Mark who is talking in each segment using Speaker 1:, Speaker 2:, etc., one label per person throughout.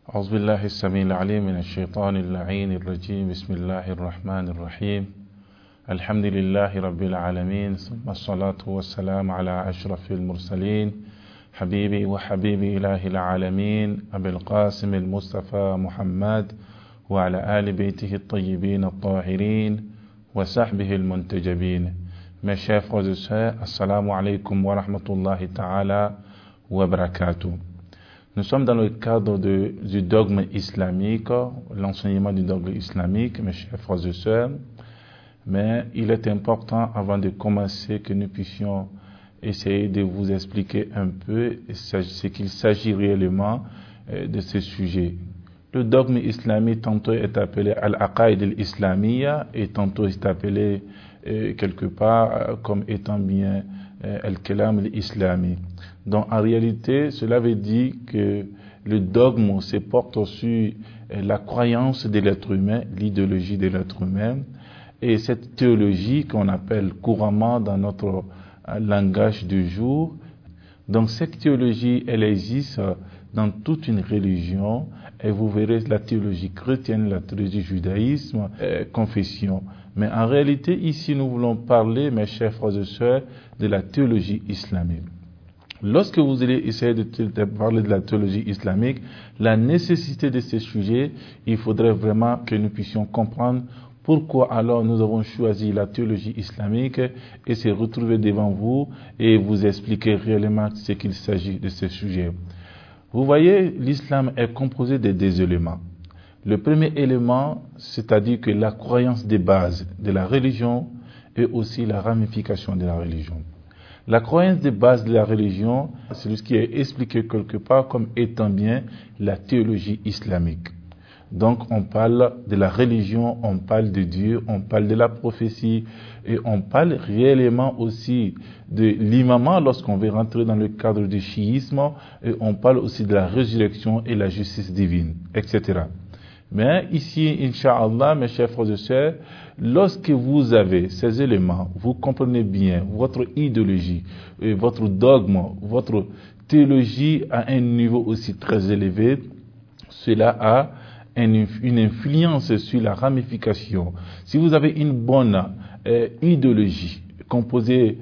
Speaker 1: أعوذ بالله السميع العليم من الشيطان اللعين الرجيم بسم الله الرحمن الرحيم الحمد لله رب العالمين ثم الصلاة والسلام على أشرف المرسلين حبيبي وحبيبي إله العالمين أبي القاسم المصطفى محمد وعلى آل بيته الطيبين الطاهرين وصحبه المنتجبين. Mes chers frères et sœurs, assalamu alaikum wa rahmatullahi ta'ala wa barakatuh. Nous sommes dans le cadre du dogme islamique, l'enseignement du dogme islamique, mes chers frères et sœurs. Mais il est important, avant de commencer, que nous puissions essayer de vous expliquer un peu ce qu'il s'agit réellement de ce sujet. Le dogme islamique tantôt est appelé al-aqaïd al-islamiyya et tantôt est appelé quelque part comme étant bien al-kalam al-islami. Donc en réalité, cela veut dire que le dogme se porte sur la croyance de l'être humain, l'idéologie de l'être humain, et cette théologie qu'on appelle couramment dans notre langage du jour. Donc cette théologie, elle existe dans toute une religion, et vous verrez la théologie chrétienne, la théologie judaïsme, confession. Mais en réalité, ici, nous voulons parler, mes chers frères et sœurs, de la théologie islamique. Lorsque vous allez essayer de parler de la théologie islamique, la nécessité de ce sujet, il faudrait vraiment que nous puissions comprendre pourquoi alors nous avons choisi la théologie islamique et se retrouver devant vous et vous expliquer réellement ce qu'il s'agit de ce sujet. Vous voyez, l'islam est composé de deux éléments. Le premier élément, c'est-à-dire que la croyance des bases de la religion et aussi la ramification de la religion. La croyance des bases de la religion, c'est ce qui est expliqué quelque part comme étant bien la théologie islamique. Donc on parle de la religion, on parle de Dieu, on parle de la prophétie et on parle réellement aussi de l'imamat lorsqu'on veut rentrer dans le cadre du chiisme et on parle aussi de la résurrection et la justice divine, etc. Mais ici, Inch'Allah, mes chers frères et sœurs, lorsque vous avez ces éléments, vous comprenez bien votre idéologie, votre dogme, votre théologie à un niveau aussi très élevé, cela a une influence sur la ramification. Si vous avez une bonne idéologie composée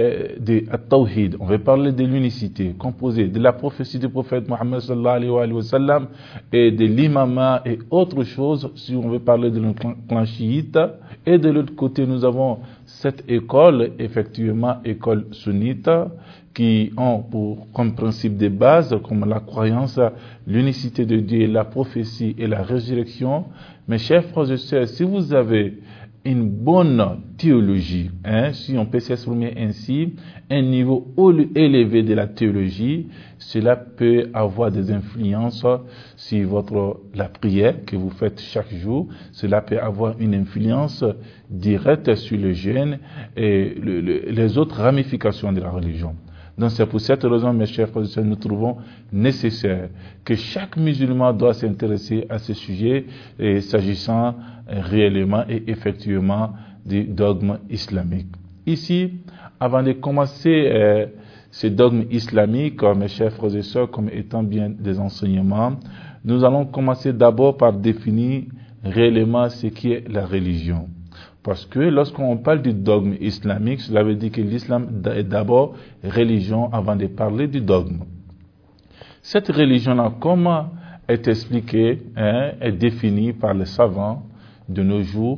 Speaker 1: de Tawhid, on va parler de l'unicité, composée de la prophétie du prophète Mohammed sallallahu alayhi wa sallam et de l'imama et autre chose, si on veut parler de notre clan chiite. Et de l'autre côté, nous avons cette école, effectivement, école sunnite, qui ont comme principe de base, comme la croyance, l'unicité de Dieu, la prophétie et la résurrection. Mes chers frères et sœurs, si vous avez une bonne théologie, si on peut s'exprimer ainsi, un niveau élevé de la théologie, cela peut avoir des influences sur la prière que vous faites chaque jour. Cela peut avoir une influence directe sur le jeûne et les autres ramifications de la religion. Donc c'est pour cette raison, mes chers frères et sœurs, nous trouvons nécessaire que chaque musulman doit s'intéresser à ce sujet s'agissant réellement et effectivement du dogme islamique. Ici, avant de commencer ce dogme islamique, mes chers frères et sœurs, comme étant bien des enseignements, nous allons commencer d'abord par définir réellement ce qui est la religion. Parce que lorsqu'on parle du dogme islamique, cela veut dire que l'islam est d'abord religion avant de parler du dogme. Cette religion-là, comment est expliquée, est définie par les savants de nos jours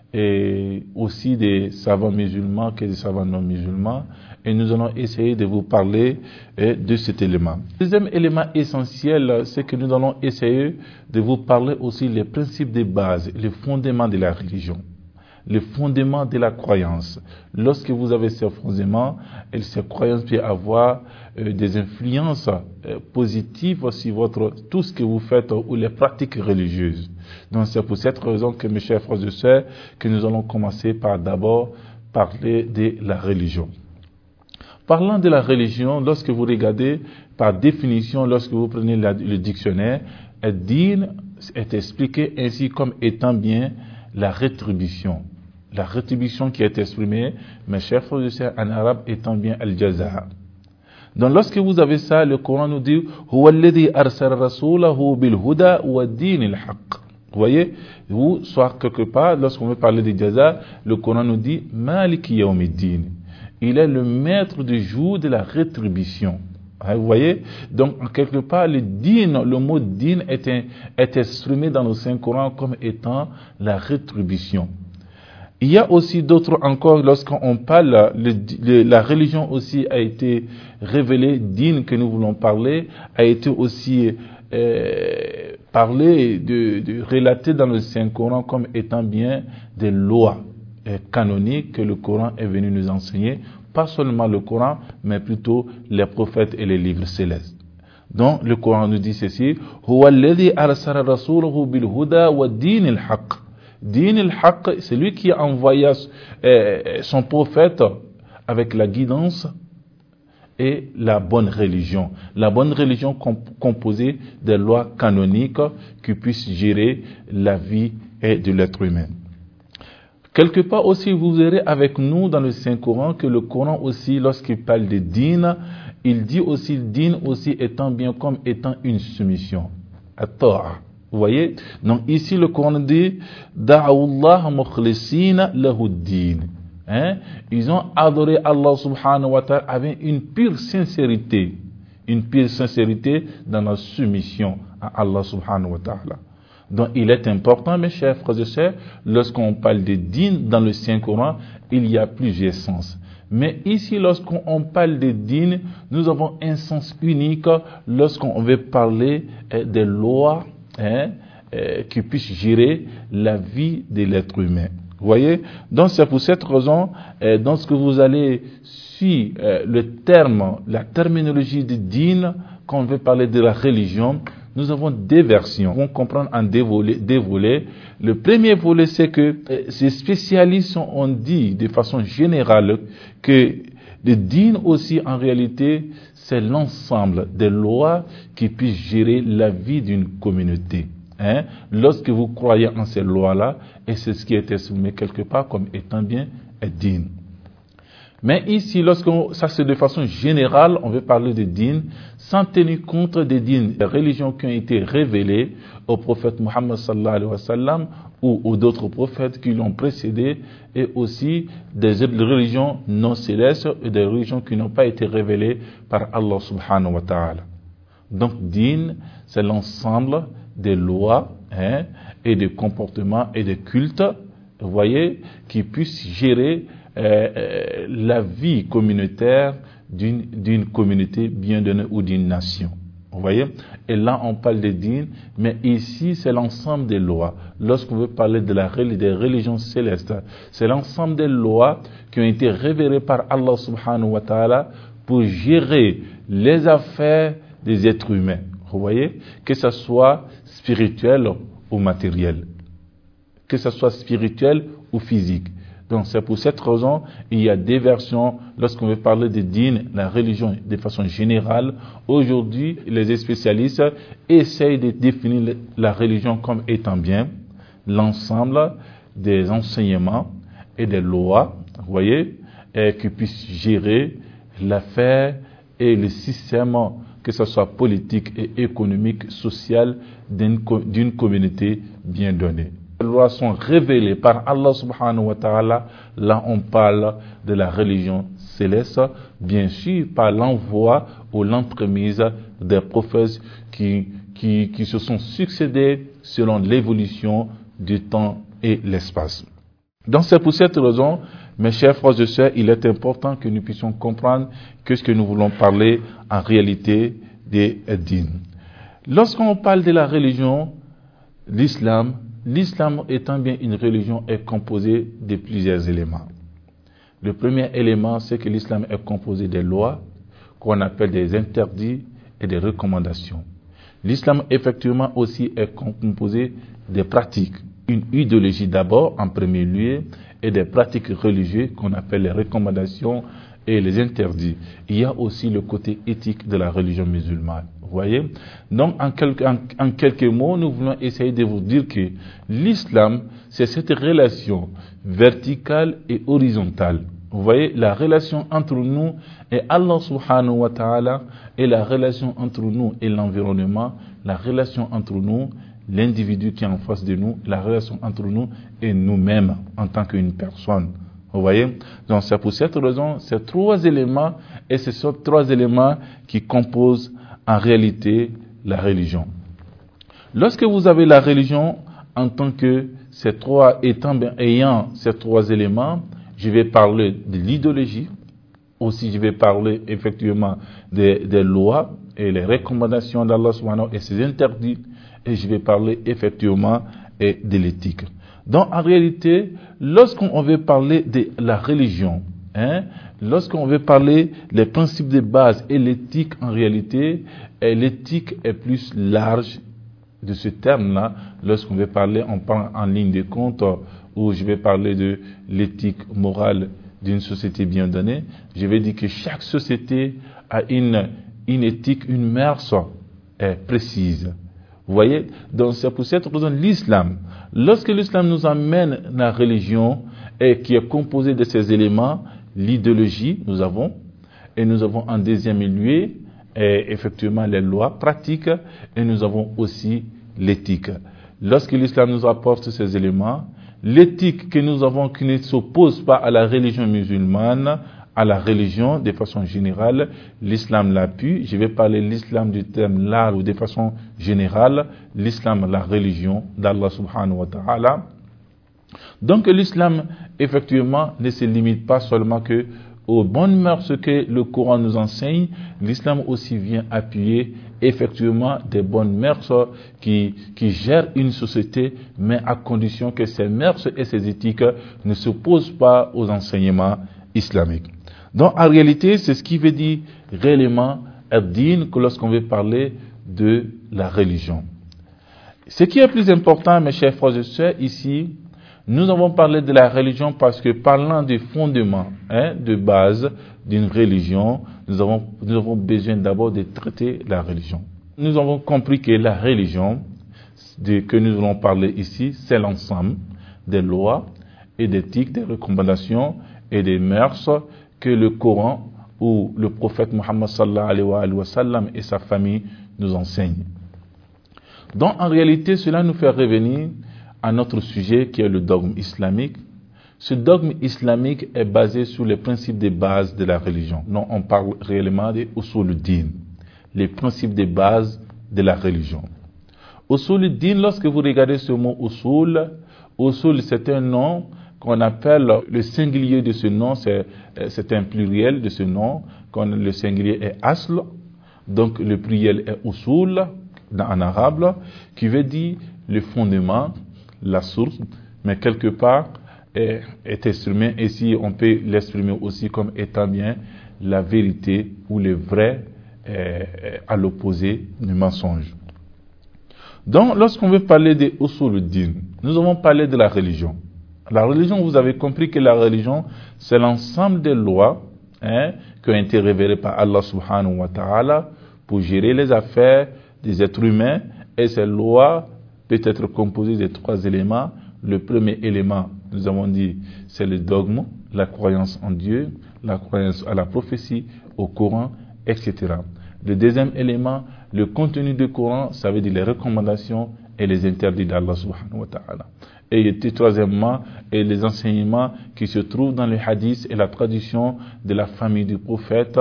Speaker 1: et aussi des savants musulmans que des savants non musulmans. Et nous allons essayer de vous parler de cet élément. Le deuxième élément essentiel, c'est que nous allons essayer de vous parler aussi des principes de base, les fondements de la religion. Le fondement de la croyance. Lorsque vous avez ces fondements, ces croyances peuvent avoir des influences positives sur tout ce que vous faites ou les pratiques religieuses. Donc c'est pour cette raison que mes chers frères et sœurs, que nous allons commencer par d'abord parler de la religion. Parlant de la religion, lorsque vous regardez par définition, lorsque vous prenez le dictionnaire, din est expliqué ainsi comme étant bien la rétribution. La rétribution qui est exprimée, mes chers frères et sœurs, en arabe étant bien al-jaza. Donc lorsque vous avez ça, le Coran nous dit Huwa alladhi arsala rasulahu bil huda wa dinil haqq. Vous voyez, ou soit quelque part, lorsqu'on veut parler de jaza, le Coran nous dit Maliki yawmiddin. Il est le maître du jour de la rétribution. Vous voyez, donc en quelque part, le mot din est exprimé dans le Saint-Coran comme étant la rétribution. Il y a aussi d'autres encore, lorsqu'on parle, la religion aussi a été révélée, din que nous voulons parler, a été aussi parlé, relaté dans le Saint-Coran comme étant bien des lois canoniques que le Coran est venu nous enseigner. Pas seulement le Coran, mais plutôt les prophètes et les livres célestes. Donc, le Coran nous dit ceci, Huwa alladhi arsala rasulahu bil huda wa dinil haqq. Dinil haqq, c'est lui qui a envoyé son prophète avec la guidance et la bonne religion. La bonne religion composée des lois canoniques qui puissent gérer la vie de l'être humain. Quelque part aussi, vous verrez avec nous dans le Saint-Coran que le Coran aussi, lorsqu'il parle de din, il dit aussi din aussi étant bien comme étant une soumission. At-ta'a. Vous voyez? Donc ici le Coran dit Da'awullah mukhlisina lahu din. Ils ont adoré Allah subhanahu wa ta'ala avec une pure sincérité dans la soumission à Allah subhanahu wa ta'ala. Donc, il est important, mes chers frères et sœurs, lorsqu'on parle de din dans le Saint-Coran, il y a plusieurs sens. Mais ici, lorsqu'on parle de din, nous avons un sens unique lorsqu'on veut parler des lois qui puissent gérer la vie de l'être humain. Vous voyez? Donc, c'est pour cette raison, dans ce que vous allez suivre le terme, la terminologie de din, quand on veut parler de la religion, nous avons deux versions. On va comprendre en deux volets. Le premier volet, c'est que ces spécialistes ont dit de façon générale que le din aussi, en réalité, c'est l'ensemble des lois qui puissent gérer la vie d'une communauté. Lorsque vous croyez en ces lois-là, et c'est ce qui est exprimé quelque part comme étant bien din. Mais ici, ça c'est de façon générale, on veut parler de din, sans tenir compte des din, des religions qui ont été révélées au prophète Muhammad sallallahu alayhi wa sallam ou d'autres prophètes qui l'ont précédé, et aussi des religions non célestes et des religions qui n'ont pas été révélées par Allah subhanahu wa ta'ala. Donc, din, c'est l'ensemble des lois et des comportements et des cultes, vous voyez, qui puissent gérer la vie communautaire d'une communauté bien donnée ou d'une nation. Vous voyez? Et là, on parle de din, mais ici, c'est l'ensemble des lois. Lorsqu'on veut parler des religions célestes, c'est l'ensemble des lois qui ont été révélées par Allah subhanahu wa ta'ala pour gérer les affaires des êtres humains. Vous voyez? Que ce soit spirituel ou matériel. Que ce soit spirituel ou physique. Donc c'est pour cette raison, il y a des versions lorsqu'on veut parler de din, la religion de façon générale. Aujourd'hui, les spécialistes essayent de définir la religion comme étant bien l'ensemble des enseignements et des lois, vous voyez, qui puissent gérer l'affaire et le système, que ce soit politique et économique, social d'une communauté bien donnée. Les lois sont révélées par Allah subhanahu wa ta'ala. Là, on parle de la religion céleste, bien sûr, par l'envoi ou l'entremise des prophètes qui se sont succédés selon l'évolution du temps et l'espace. Donc, c'est pour cette raison, mes chers frères et sœurs, il est important que nous puissions comprendre que ce que nous voulons parler en réalité des din. Lorsqu'on parle de la religion, l'islam étant bien une religion est composée de plusieurs éléments. Le premier élément, c'est que l'islam est composé des lois, qu'on appelle des interdits et des recommandations. L'islam, effectivement, aussi est composé des pratiques. Une idéologie d'abord, en premier lieu, et des pratiques religieuses qu'on appelle les recommandations et les interdits. Il y a aussi le côté éthique de la religion musulmane. Vous voyez? Donc, en quelques mots, nous voulons essayer de vous dire que l'islam, c'est cette relation verticale et horizontale. Vous voyez, la relation entre nous et Allah subhanahu wa ta'ala, et la relation entre nous et l'environnement, la relation entre nous, l'individu qui est en face de nous, la relation entre nous et nous-mêmes en tant qu'une personne. Vous voyez? Donc c'est pour cette raison, ces trois éléments, et ce sont trois éléments qui composent en réalité la religion. Lorsque vous avez la religion en tant que ces trois ayant ces trois éléments, je vais parler de l'idéologie, aussi je vais parler effectivement des lois et les recommandations d'Allah subhanahu et ses interdits, et je vais parler effectivement de l'éthique. Donc en réalité, lorsqu'on veut parler de la religion, lorsqu'on veut parler des principes de base et l'éthique en réalité, l'éthique est plus large de ce terme-là. Lorsqu'on veut parler, on parle en ligne de compte, où je vais parler de l'éthique morale d'une société bien donnée. Je vais dire que chaque société a une éthique, une mœurs précise. Vous voyez? Donc c'est pour cette raison l'islam. Lorsque l'islam nous amène la religion, qui est composée de ces éléments, l'idéologie, nous avons en deuxième lieu, effectivement les lois pratiques, et nous avons aussi l'éthique. Lorsque l'islam nous apporte ces éléments, l'éthique que nous avons qui ne s'oppose pas à la religion musulmane, à la religion de façon générale, l'islam l'appuie. Je vais parler l'islam du terme large ou de façon générale, l'islam, la religion d'Allah subhanahu wa ta'ala. Donc l'islam, effectivement, ne se limite pas seulement que aux bonnes mœurs que le Coran nous enseigne, l'islam aussi vient appuyer effectivement des bonnes mœurs qui gèrent une société, mais à condition que ces mœurs et ces éthiques ne s'opposent pas aux enseignements islamiques. Donc en réalité, c'est ce qui veut dire réellement ad-din que lorsqu'on veut parler de la religion. Ce qui est plus important, mes chers frères et sœurs, ici, nous avons parlé de la religion parce que parlant des fondements, de base d'une religion, nous avons besoin d'abord de traiter la religion. Nous avons compris que la religion que nous allons parler ici, c'est l'ensemble des lois et d'éthiques, des recommandations et des mœurs que le Coran ou le prophète Mohammed sallallahu alayhi wa sallam et sa famille nous enseignent. Donc en réalité, cela nous fait revenir à notre sujet qui est le dogme islamique. Ce dogme islamique est basé sur les principes de base de la religion. Non, on parle réellement de usul-din, les principes de base de la religion. Usul-din, lorsque vous regardez ce mot usul, c'est un nom qu'on appelle, le singulier de ce nom, c'est un pluriel de ce nom, le singulier est asl, donc le pluriel est usul en arabe, qui veut dire le fondement, la source, mais quelque part est exprimé ici, on peut l'exprimer aussi comme étant bien la vérité ou le vrai à l'opposé du mensonge. Donc, lorsqu'on veut parler de usul-din, nous avons parlé de la religion. La religion, vous avez compris que la religion, c'est l'ensemble des lois qui ont été révélées par Allah subhanahu wa ta'ala pour gérer les affaires des êtres humains, et ces lois peut être composées de trois éléments. Le premier élément, nous avons dit, c'est le dogme, la croyance en Dieu, la croyance à la prophétie, au Coran, etc. Le deuxième élément, le contenu du Coran, ça veut dire les recommandations et les interdits d'Allah subhanahu wa ta'ala. Et troisièmement, les enseignements qui se trouvent dans les hadiths et la tradition de la famille du prophète,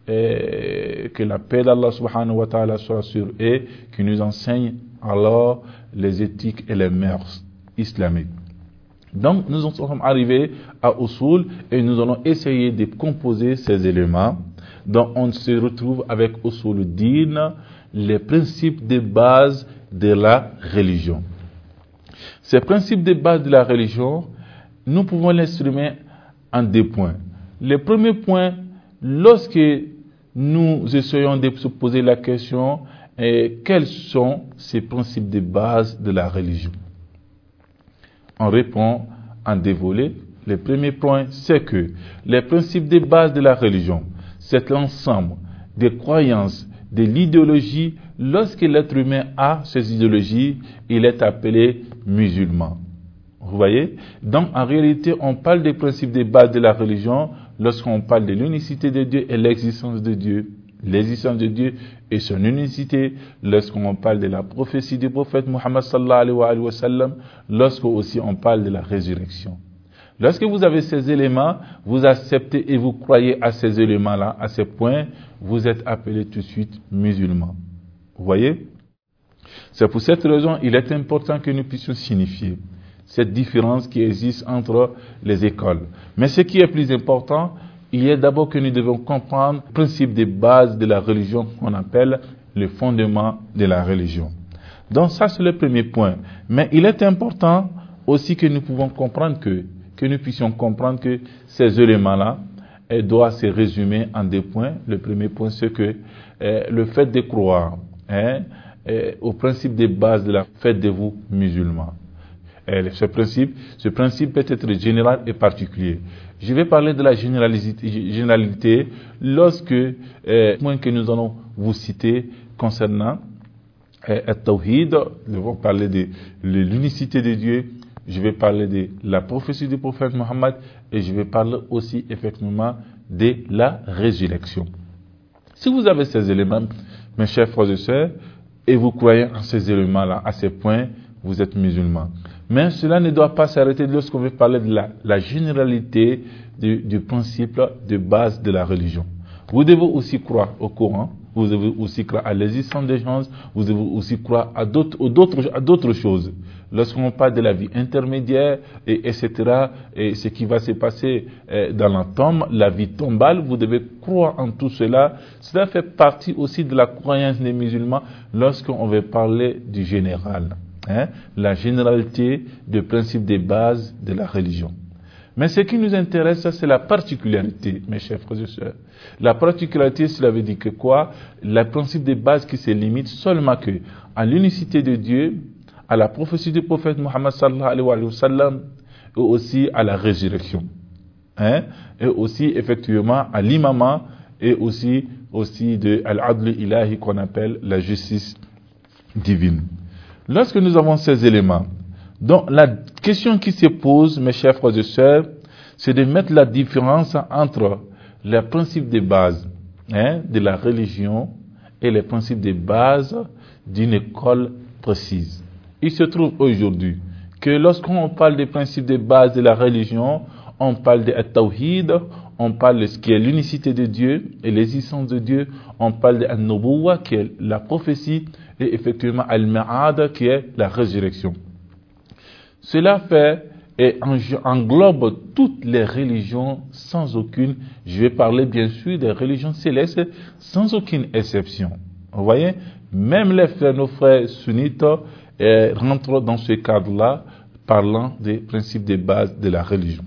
Speaker 1: que la paix d'Allah subhanahu wa ta'ala soit sur eux, qui nous enseigne alors les éthiques et les mœurs islamiques. Donc nous en sommes arrivés à usul et nous allons essayer de composer ces éléments. Donc on se retrouve avec usul-din, les principes de base de la religion. Ces principes de base de la religion, nous pouvons l'exprimer en deux points. Le premier point, lorsque nous essayons de se poser la question, quels sont ces principes de base de la religion? On répond en deux volets. Le premier point, c'est que les principes de base de la religion, c'est l'ensemble des croyances, de l'idéologie. Lorsque l'être humain a ces idéologies, il est appelé musulman. Vous Vous voyez? Donc, en réalité, on parle des principes de base de la religion lorsqu'on parle de l'unicité de Dieu et l'existence de Dieu. L'existence de Dieu et son unicité, lorsqu'on parle de la prophétie du prophète Muhammad sallallahu alayhi wa sallam, lorsque aussi on parle de la résurrection. Lorsque vous avez ces éléments, vous acceptez et vous croyez à ces éléments-là, à ces points, vous êtes appelé tout de suite musulman. Vous voyez? C'est pour cette raison il est important que nous puissions signifier cette différence qui existe entre les écoles. Mais ce qui est plus important, il est d'abord que nous devons comprendre le principe de base de la religion qu'on appelle le fondement de la religion. Donc ça c'est le premier point. Mais il est important aussi que nous pouvons comprendre que nous puissions comprendre que ces éléments-là doivent se résumer en deux points. Le premier point c'est que le fait de croire au principe de base de la fête de vous musulmans. Ce principe peut être général et particulier. Je vais parler de la généralité lorsque point que nous allons vous citer concernant At-Tawhid, nous allons parler de l'unicité de Dieu, je vais parler de la prophétie du prophète Mohammed et je vais parler aussi effectivement de la résurrection. Si vous avez ces éléments, mes chers frères et sœurs, et vous croyez en ces éléments-là, à ces points, vous êtes musulmans. Mais cela ne doit pas s'arrêter lorsqu'on veut parler de la généralité du principe de base de la religion. Vous devez aussi croire au Coran, vous devez aussi croire à l'existence des gens, vous devez aussi croire à d'autres choses. Lorsqu'on parle de la vie intermédiaire, etc., et ce qui va se passer dans la tombe, la vie tombale, vous devez croire en tout cela. Cela fait partie aussi de la croyance des musulmans lorsqu'on veut parler du général. La généralité des principes de base de la religion. Mais ce qui nous intéresse, c'est la particularité, mes chers frères et sœurs. La particularité, cela veut dire que quoi? Le principe de base qui se limite seulement à l'unicité de Dieu, à la prophétie du prophète Muhammad sallallahu alayhi wa sallam, et aussi à la résurrection. Et aussi, effectivement, à l'imama, et aussi de al-adl ilahi qu'on appelle la justice divine. Lorsque nous avons ces éléments, donc la question qui se pose, mes chers frères et sœurs, c'est de mettre la différence entre les principes de base de la religion et les principes de base d'une école précise. Il se trouve aujourd'hui que lorsqu'on parle des principes de base de la religion, on parle de At-Tawhid, on parle de ce qui est l'unicité de Dieu et l'existence de Dieu, on parle de An-Nubuwwa qui est la prophétie et effectivement Al-Ma'ad qui est la résurrection. Cela fait et englobe toutes les religions sans aucune, je vais parler bien sûr des religions célestes sans aucune exception. Vous voyez, même nos frères sunnites rentrent dans ce cadre-là parlant des principes de base de la religion.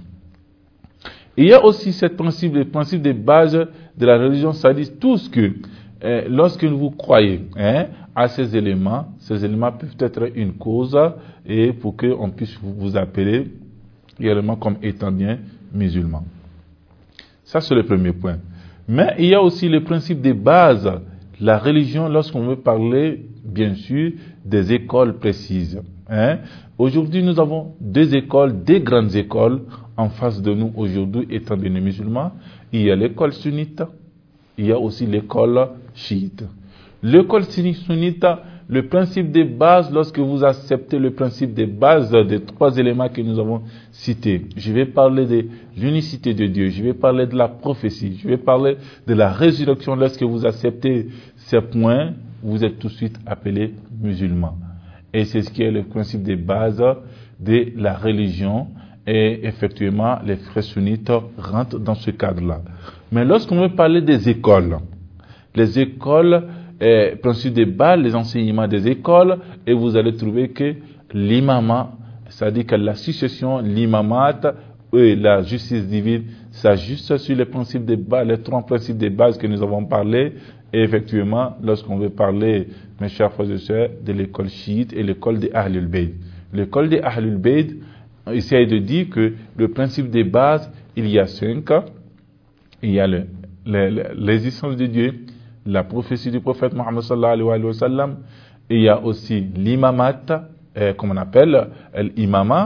Speaker 1: Il y a aussi ce principe, le principe de base de la religion, c'est-à-dire tout ce que, lorsque vous croyez à ces éléments peuvent être une cause et pour qu'on puisse vous appeler également comme étant bien musulman. Ça, c'est le premier point. Mais il y a aussi le principe de base de la religion lorsqu'on veut parler, bien sûr, des écoles précises. Aujourd'hui, nous avons deux grandes écoles en face de nous aujourd'hui, étant donné musulmans. Il y a l'école sunnite, il y a aussi l'école chiite. L'école sunnite, le principe de base, lorsque vous acceptez le principe de base des trois éléments que nous avons cités, je vais parler de l'unicité de Dieu, je vais parler de la prophétie, je vais parler de la résurrection. Lorsque vous acceptez ces points, vous êtes tout de suite appelé musulman. Et c'est ce qui est le principe de base de la religion. Et effectivement, les frères sunnites rentrent dans ce cadre-là. Mais lorsqu'on veut parler des écoles, les écoles, principe de base, les enseignements des écoles, et vous allez trouver que l'imama, c'est-à-dire que la succession, l'imamat et la justice divine s'ajustent sur les principes de base, les trois principes de base que nous avons parlé. Et effectivement, lorsqu'on veut parler, mes chers frères et sœurs, de l'école chiite et l'école des Ahlul Bayt. L'école des Ahlul Bayt essaye de dire que le principe de base, il y a 5. Il y a l'existence de Dieu, la prophétie du prophète Muhammad sallallahu alayhi wa sallam. Il y a aussi l'imamat, comme on appelle l'imama,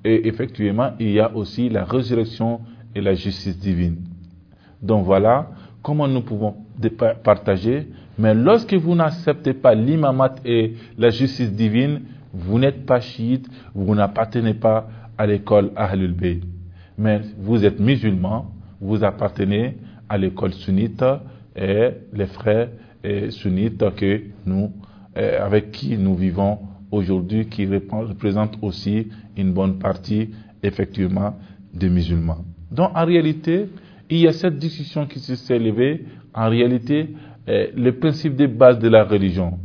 Speaker 1: et effectivement, il y a aussi la résurrection et la justice divine. Donc voilà comment nous pouvons partager. Mais lorsque vous n'acceptez pas l'imamat et la justice divine, vous n'êtes pas chiite, vous n'appartenez pas à l'école Ahlul Bayt. Mais vous êtes musulman, vous appartenez à l'école sunnite et les frères sunnites que nous, avec qui nous vivons aujourd'hui, qui représentent aussi une bonne partie, effectivement, des musulmans. Donc, en réalité, il y a cette discussion qui s'est élevée. En réalité, le principe de base de la religion.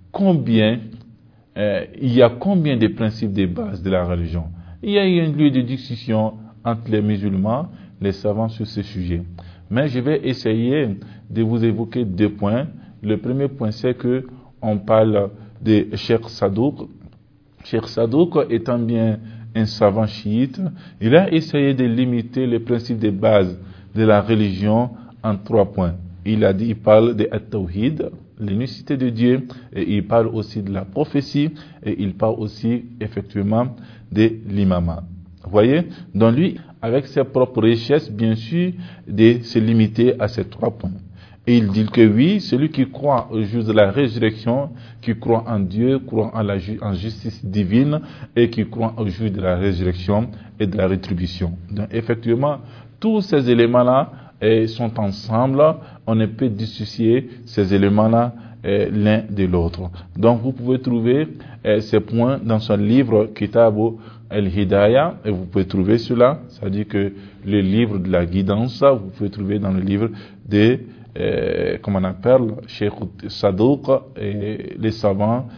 Speaker 1: Il y a combien de principes de base de la religion? Il y a eu un lieu de discussion entre les musulmans, les savants sur ce sujet. Mais je vais essayer de vous évoquer 2 points. Le premier point, c'est que on parle de Cheikh Sadouk. Cheikh Sadouk étant bien un savant chiite, il a essayé de limiter les principes de base de la religion en 3 points. Il parle de At-Tawhid, l'unicité de Dieu, et il parle aussi de la prophétie, et il parle aussi effectivement de l'imama. Vous voyez? Donc lui, avec ses propres richesses, bien sûr, de se limiter à ces 3 points. Et il dit que oui, celui qui croit au jour de la résurrection, qui croit en Dieu, croit en justice divine, et qui croit au jour de la résurrection et de la rétribution. Donc effectivement, tous ces éléments-là sont ensemble, on ne peut dissocier ces éléments-là l'un de l'autre. Donc vous pouvez trouver ces points dans son livre Kitab al-Hidayah, et vous pouvez trouver cela, c'est-à-dire que le livre de la guidance, vous pouvez trouver dans le livre de comme on appelle Cheikh Sadouk et les savants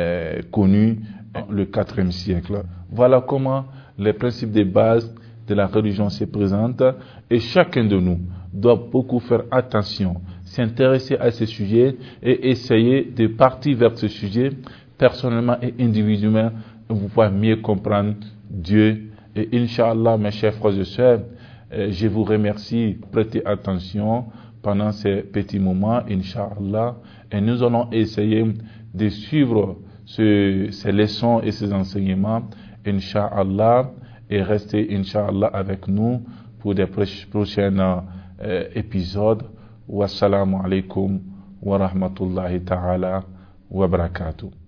Speaker 1: connus dans le IVe siècle. Voilà comment les principes de base de la religion se présentent, et chacun de nous doit beaucoup faire attention, s'intéresser à ce sujet et essayer de partir vers ce sujet personnellement et individuellement pour pouvoir mieux comprendre Dieu. Et Inch'Allah, mes chers frères et sœurs, je vous remercie, prêtez attention pendant ces petits moments, Inch'Allah, et nous allons essayer de suivre ces leçons et ces enseignements, Inch'Allah, et rester, Inch'Allah, avec nous pour des prochains épisodes. Wassalamu alaikum wa rahmatullahi ta'ala wa barakatuh.